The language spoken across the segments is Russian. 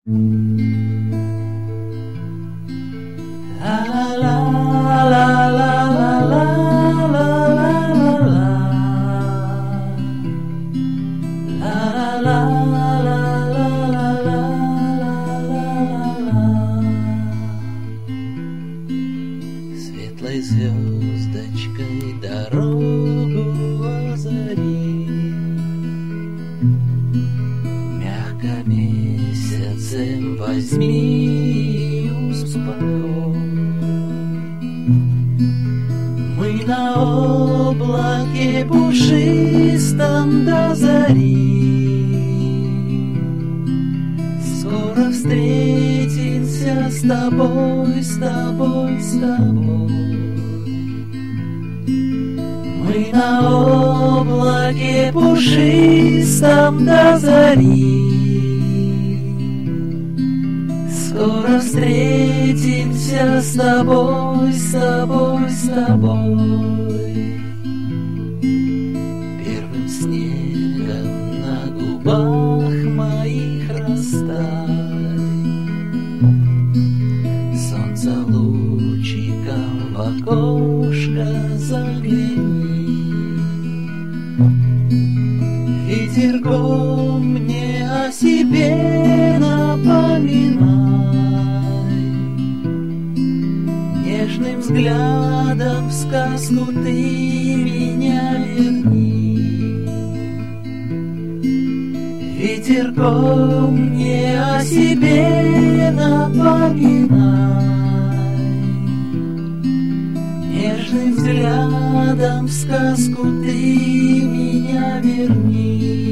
Светлой звездочкой дорогу озари, мягко месяцем возьми и успокой. Мы на облаке пушистом до зари, скоро встретимся с тобой, с тобой, с тобой. Мы на облаке пушистом до зари, скоро встретимся с тобой, с тобой, с тобой. Первым снегом на губах моих растает, солнце лучиком в окошко загляни. Ветерком мне о себе напоминай, нежным взглядом в сказку ты меня верни. Ветерком мне о себе напоминай, нежным взглядом в сказку ты меня верни.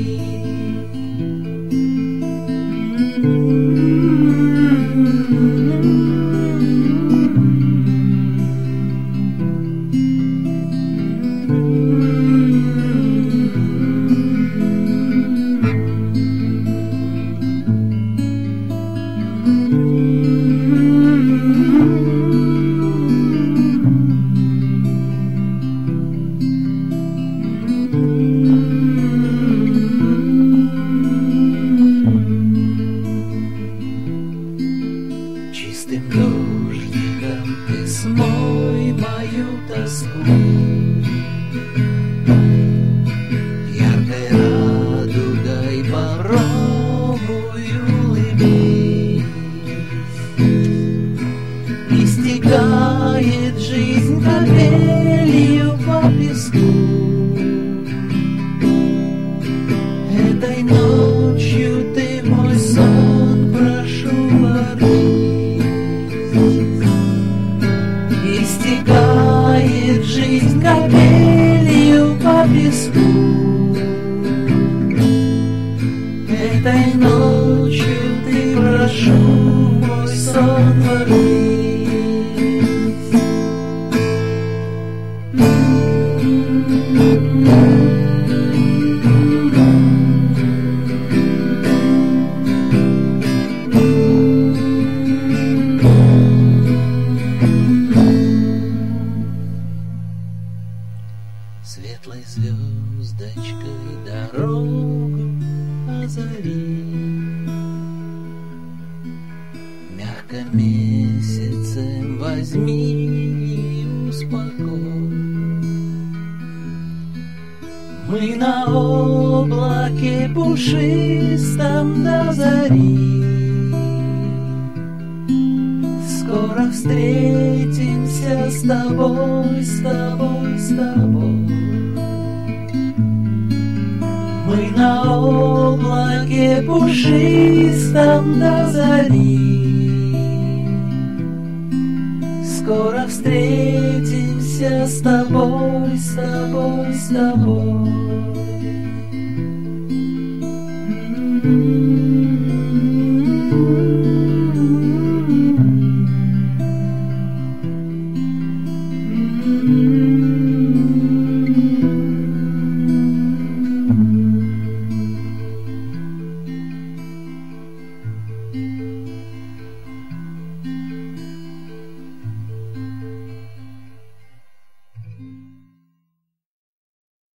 Чистым дождиком ты смой мою тоску, яркой радугой попробуй улыбнись. Истекает жизнь капелью по песку, этой ночью ты мой сон, прошу, ворвись. Истекает жизнь капелью по песку, этой ночью ты, прошу, мой сон, ворвись. Светлой звездочкой дорогу озари, мягко месяцем возьми и успокой. Мы на облаке пушистом до зари, скоро встретимся с тобой, с тобой, с тобой. Мы на облаке пушистом до зари, скоро встретимся с тобой, с тобой, с тобой.